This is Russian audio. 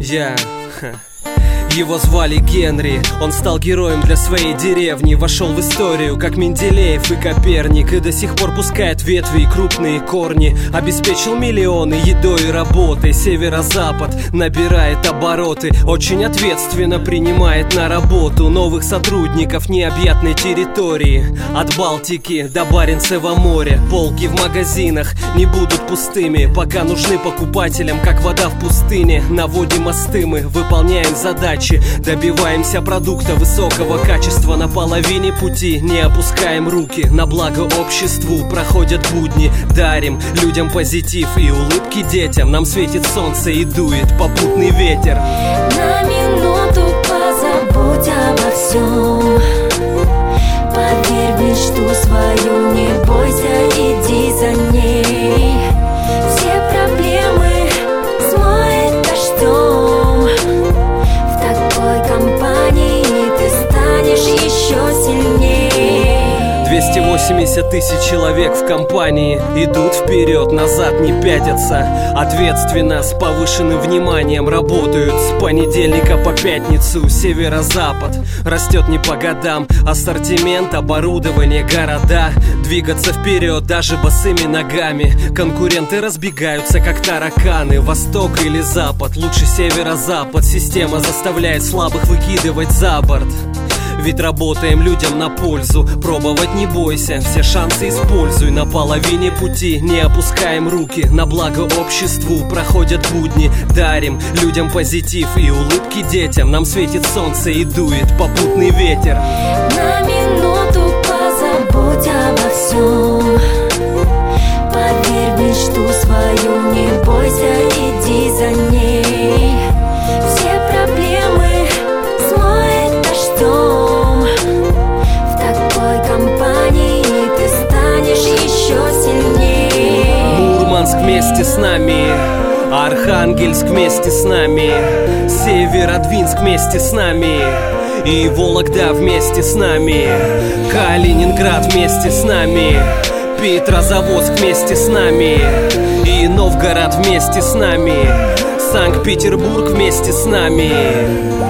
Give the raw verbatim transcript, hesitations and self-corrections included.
Я... Его звали Генри, он стал героем для своей деревни. Вошел в историю, как Менделеев и Коперник, и до сих пор пускает ветви и крупные корни. Обеспечил миллионы едой и работой. Северо-запад набирает обороты, очень ответственно принимает на работу новых сотрудников необъятной территории. От Балтики до Баренцева моря. Полки в магазинах не будут пустыми, пока нужны покупателям, как вода в пустыне. Наводим мосты мы, выполняем задачи, добиваемся продукта высокого качества на половине пути. Не опускаем руки, на благо обществу проходят будни. Дарим людям позитив и улыбки детям. Нам светит солнце и дует попутный ветер. На минуту позабудь обо всем. Поверь в мечту свою, не бойся, иди за ней. Все проблемы смоет дождем. В такой компании ты станешь еще сильнее. двести восемьдесят тысяч человек в компании идут вперед, назад не пятятся. Ответственно, с повышенным вниманием работают с понедельника по пятницу. Северо-запад растет не по годам. Ассортимент, оборудование, города. Двигаться вперед даже босыми ногами. Конкуренты разбегаются, как тараканы. Восток или запад, лучше северо-запад. Система заставляет слабых выкидывать за борт. Ведь работаем людям на пользу. Пробовать не бойся, все шансы используй. На половине пути не опускаем руки. На благо обществу проходят будни. Дарим людям позитив и улыбки детям. Нам светит солнце и дует попутный ветер. На минуту позабудь обо всем. Поверь в мечту свою, не бойся, иди за ней. Все проблемы смоет дождем. Мурманск вместе с нами, Архангельск вместе с нами, Северодвинск вместе с нами, и Вологда вместе с нами, Калининград вместе с нами, Петрозаводск вместе с нами, и Новгород вместе с нами, Санкт-Петербург вместе с нами.